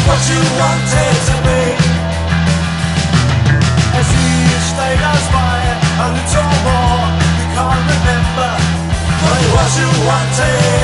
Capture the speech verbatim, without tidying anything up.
what you wanted to be. As each day goes by, a little more you can't remember, but it was you wanted.